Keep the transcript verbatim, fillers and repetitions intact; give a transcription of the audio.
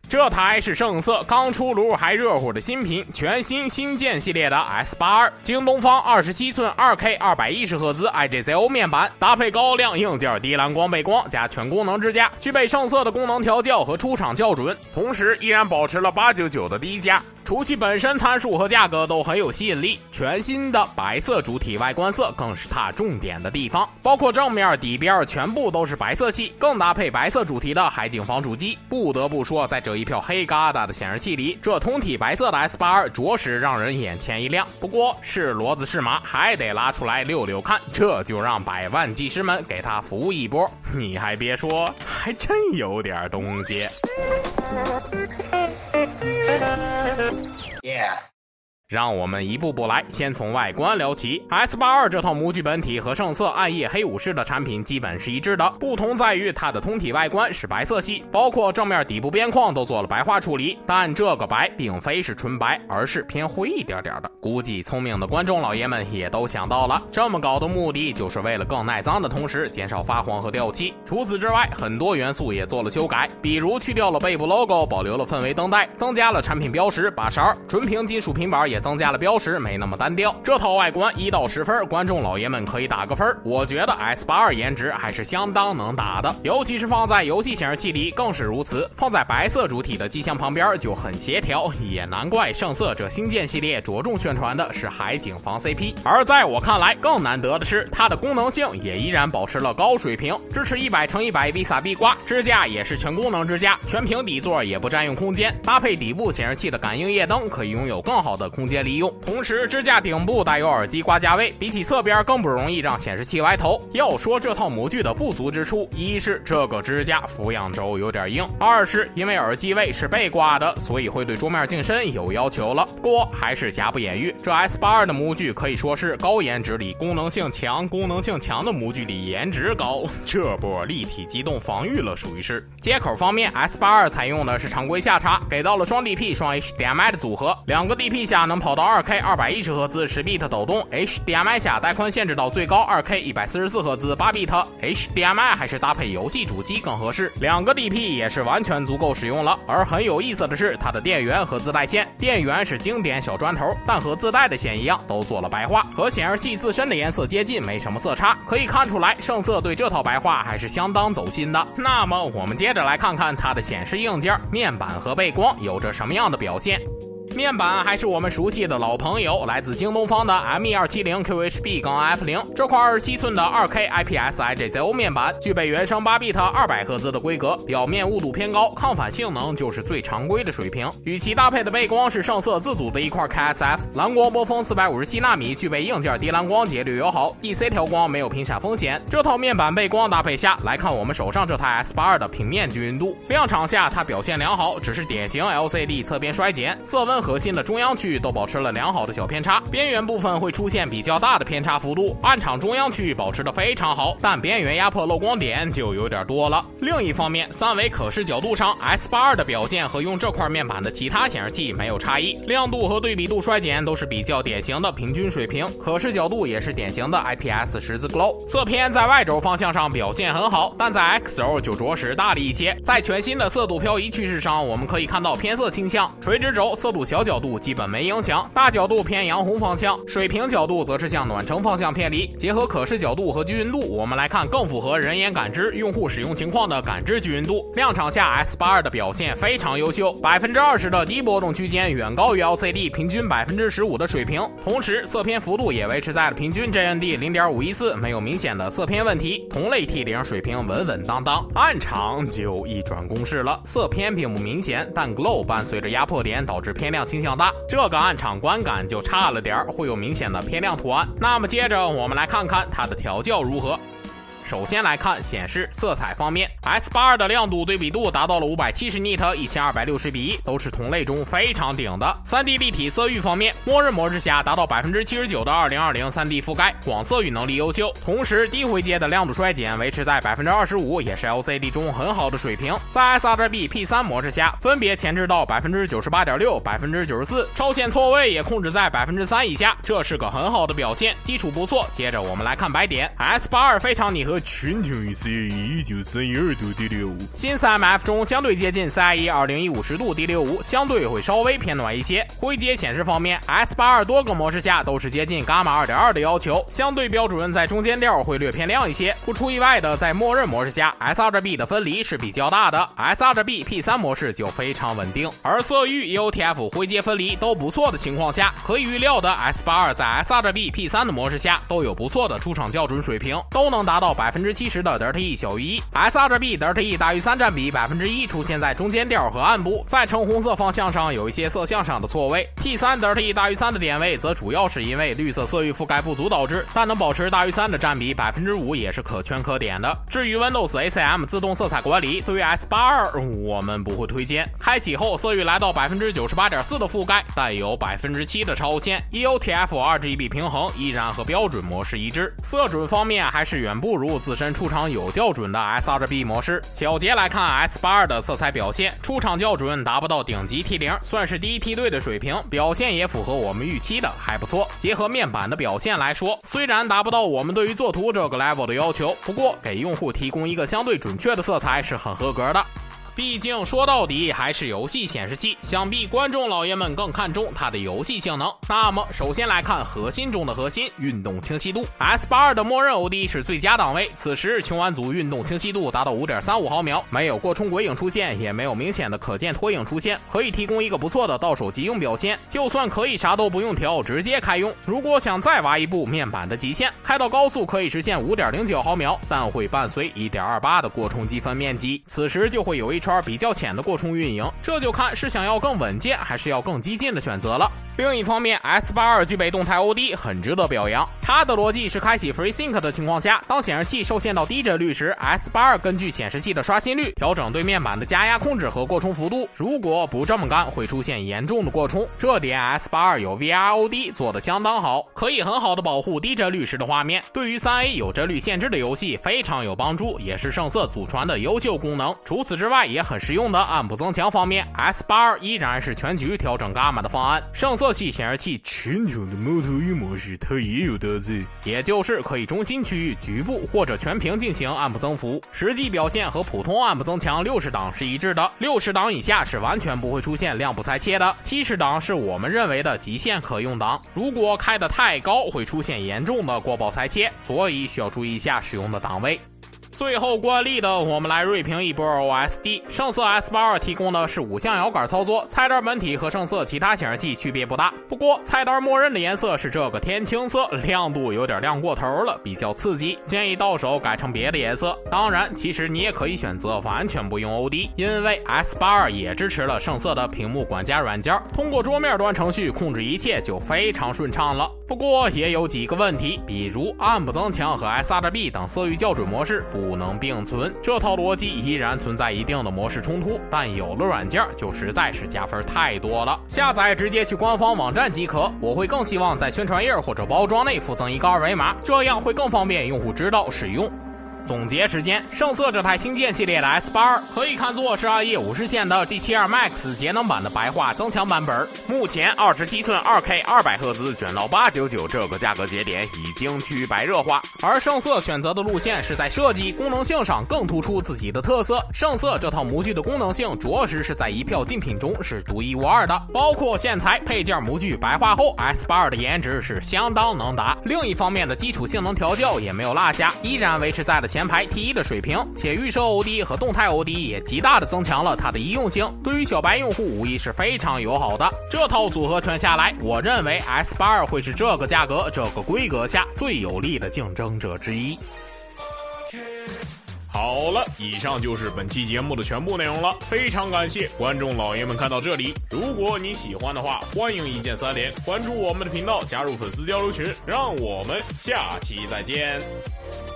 这台是盛色刚出炉还热乎的新品，全新新建系列的 S 八十二，京东方二十七寸 二K 二百一十赫兹 I G Z O 面板，搭配高亮硬件低蓝光背光加全功能支架，具备盛色的功能调教和出厂校准，同时依然保持了八百九十九的低价。除其本身参数和价格都很有吸引力，全新的白色主体外观色更是它重点的地方，包括正面底边全部都是白色系，更搭配白色主题的海景房主机。不得不说，在这一票黑疙瘩的显示器里，这通体白色的 S 八十二 着实让人眼前一亮。不过是骡子是马还得拉出来溜溜看，这就让百万技师们给他服一波。你还别说，还真有点东西。 Yeah. 让我们一步步来，先从外观聊起。 S 八十二 这套模具本体和盛色暗夜黑武士的产品基本是一致的，不同在于它的通体外观是白色系，包括正面底部边框都做了白化处理，但这个白并非是纯白，而是偏灰一点点的。估计聪明的观众老爷们也都想到了，这么搞的目的就是为了更耐脏的同时减少发黄和掉漆。除此之外，很多元素也做了修改，比如去掉了背部 logo， 保留了氛围灯带，增加了产品标识把勺，纯平金属平板也增加了标识，没那么单调。这套外观一到十分，观众老爷们可以打个分。我觉得 S 八十二 颜值还是相当能打的，尤其是放在游戏显示器里更是如此。放在白色主体的机箱旁边就很协调，也难怪盛色这新建系列着重宣传的是海景房 C P。而在我看来，更难得的是它的功能性也依然保持了高水平，支持一百乘一百 V S A 壁挂，支架也是全功能支架，全屏底座也不占用空间，搭配底部显示器的感应夜灯，可以拥有更好的空间利用。同时支架顶部带有耳机挂架位，比起侧边更不容易让显示器歪头。要说这套模具的不足之处，一是这个支架俯仰轴有点硬，二是因为耳机位是背挂的，所以会对桌面镜身有要求了。不过还是瑕不掩瑜，这 S 八十二 的模具可以说是高颜值里功能性强，功能性强的模具里颜值高，这波立体机动防御了属于是。接口方面 ，S 八十二 采用的是常规下插，给到了双 D P 双 H D M I 的组合，两个 D P 下能跑到 二K 二百一十赫兹十 bit 抖动， H D M I 下带宽限制到最高 二K 一百四十四赫兹八 bit， H D M I 还是搭配游戏主机更合适。两个 D P 也是完全足够使用了。而很有意思的是，它的电源和自带线，电源是经典小砖头，但和自带的线一样都做了白化，和显示器自身的颜色接近，没什么色差。可以看出来，盛色对这套白化还是相当走心的。那么我们接着来看看它的显示硬件、面板和背光有着什么样的表现。面板还是我们熟悉的老朋友，来自京东方的 M E 二七零 Q H B F 零， 这块二十七寸的 二K I P S I G Z O 面板，具备原生八 bit 二百赫兹的规格，表面雾度偏高，抗反性能就是最常规的水平。与其搭配的背光是盛色自组的一块 K S F 蓝光波峰四百五十七纳米，具备硬件低蓝光，节律友好 ，D C 调光没有频闪风险。这套面板背光搭配下来看，我们手上这台 S 八十二 的平面均匀度，量产下它表现良好，只是典型 L C D 侧边衰减，色温核心的中央区域都保持了良好的小偏差，边缘部分会出现比较大的偏差幅度，暗场中央区域保持的非常好，但边缘压迫漏光点就有点多了。另一方面，三维可视角度上 S 八十二 的表现和用这块面板的其他显示器没有差异，亮度和对比度衰减都是比较典型的平均水平，可视角度也是典型的 I P S 十字 glow。 色偏在 Y 轴方向上表现很好，但在 X 轴就着实大了一些。在全新的色度漂移趋势上，我们可以看到偏色倾向，垂直轴色度小角度基本没影响，大角度偏洋红方向，水平角度则是向暖橙方向偏离。结合可视角度和均匀度，我们来看更符合人眼感知用户使用情况的感知均匀度。量产下 S 八十二 的表现非常优秀， 百分之二十 的低波动区间远高于 L C D 平均 百分之十五 的水平，同时色偏幅度也维持在了平均 J N D 零点五一四， 没有明显的色偏问题，同类 T 零 水平稳稳当当。暗场就一转公式了，色偏并不明显，但 glow 伴随着压迫点导致偏亮倾向大，这个暗场观感就差了点，会有明显的偏亮图案。那么接着我们来看看它的调教如何。首先来看显示色彩方面， S 八十二 的亮度对比度达到了五百七十尼特 一千二百六十比一，都是同类中非常顶的。 三 D 立体色域方面，默认模式下达到 百分之七十九 的二零二零 三 D 覆盖，广色域能力优秀，同时低回阶的亮度衰减维持在 百分之二十五， 也是 L C D 中很好的水平。在 sRGB P 三 模式下，分别前置到 百分之九十八点六、百分之九十四， 超线错位也控制在 百分之三 以下，这是个很好的表现，基础不错。接着我们来看白点， S 八十二 非常拟合全球 C I E 一九三一二度第六。 新 C M F 中相对接近 C I E 二零一五十度第六五，相对会稍微偏暖一些。灰阶显示方面 ，S 八十二 多个模式下都是接近伽马 二点二 的要求，相对标准在中间调会略偏亮一些。不出意外的，在默认模式下 ，S R G B 的分离是比较大的 ，S R G B P 三 模式就非常稳定。而色域 E O T F 灰阶分离都不错的情况下，可以预料的 S 八十二 在 S R G B P 三 的模式下都有不错的出厂校准水平，都能达到 百分之七十 的 D R T E 小于一 ，S R G B D R T E 大于三占比 百分之一 出现在中间调和暗部，在橙红色方向上有一些色相上的错位。P 三 D R T E 大于三的点位则主要是因为绿色色域覆盖不足导致，但能保持大于三的占比 百分之五 也是可圈可点的。至于 Windows A C M 自动色彩管理，对于 S 八十二 我们不会推荐。开启后色域来到 百分之九十八点四 的覆盖，但有 百分之七 的超限。E O T F R G B 平衡依然和标准模式一致。色准方面还是远不如自身出厂有校准的 S R G B 模式。小结来看 S 八十二 的色彩表现，出厂校准达不到顶级 T 零， 算是第一梯队的水平，表现也符合我们预期的，还不错。结合面板的表现来说，虽然达不到我们对于作图这个 level 的要求，不过给用户提供一个相对准确的色彩是很合格的。毕竟说到底还是游戏显示器，想必观众老爷们更看重它的游戏性能。那么首先来看核心中的核心，运动清晰度。 S 八十二 的默认 O D 是最佳档位，此时琼玩组运动清晰度达到 五点三五毫秒，没有过冲鬼影出现，也没有明显的可见拖影出现，可以提供一个不错的到手即用表现。就算可以啥都不用调，直接开用。如果想再挖一步面板的极限，开到高速可以实现 五点零九毫秒，但会伴随 一点二八 的过冲积分面积，此时就会有一圈比较浅的过冲运营，这就看是想要更稳健还是要更激进的选择了。另一方面 S 八十二 具备动态 O D 很值得表扬，它的逻辑是开启 FreeSync 的情况下，当显示器受限到低帧率时， S 八十二 根据显示器的刷新率调整对面板的加压控制和过冲幅度，如果不这么干会出现严重的过冲，这点 S 八十二 有 V R O D 做得相当好，可以很好的保护低帧率时的画面，对于 三 A 有帧率限制的游戏非常有帮助，也是圣色祖传的优秀功能。除此之外也很实用的暗部增强方面 ，S 八十二 依然是全局调整伽马的方案。圣色系显示器全球的猫头鹰模式它也有搭载， 也就是可以中心区域、局部或者全屏进行暗部增幅，实际表现和普通暗部增强六十档是一致的。六十档以下是完全不会出现亮部裁切的，七十档是我们认为的极限可用档。如果开得太高，会出现严重的过曝裁切，所以需要注意一下使用的档位。最后惯例的，我们来锐评一波 O S D。圣色 S 八十二 提供的是五项摇杆操作，菜单本体和圣色其他显示器区别不大。不过菜单默认的颜色是这个天青色，亮度有点亮过头了，比较刺激，建议到手改成别的颜色。当然，其实你也可以选择完全不用 O D， 因为 S 八十二 也支持了圣色的屏幕管家软件，通过桌面端程序控制一切就非常顺畅了。不过也有几个问题，比如暗部增强和 S R G B 等色域校准模式不能并存，这套逻辑依然存在一定的模式冲突，但有了软件就实在是加分太多了。下载直接去官方网站即可，我会更希望在宣传页或者包装内附赠一个二维码，这样会更方便用户知道使用。总结时间，圣色这台星舰系列的 S 八十二 可以看作是暗夜五十线的 G 七十二 Max 节能版的白化增强版本。目前二十七寸 二 K 二百赫兹卷到八百九十九这个价格节点已经趋于白热化，而圣色选择的路线是在设计功能性上更突出自己的特色。圣色这套模具的功能性着实是在一票竞品中是独一无二的，包括线材、配件、模具白化后 S 八十二 的颜值是相当能打。另一方面的基础性能调教也没有落下，依然维持在了前排 T 一的水平，且预设 O D 和动态 O D 也极大的增强了它的易用性，对于小白用户无疑是非常友好的。这套组合拳下来，我认为 S 八十二 会是这个价格、这个规格下最有力的竞争者之一。 好了，以上就是本期节目的全部内容了，非常感谢观众老爷们看到这里。如果你喜欢的话，欢迎一键三连，关注我们的频道，加入粉丝交流群，让我们下期再见。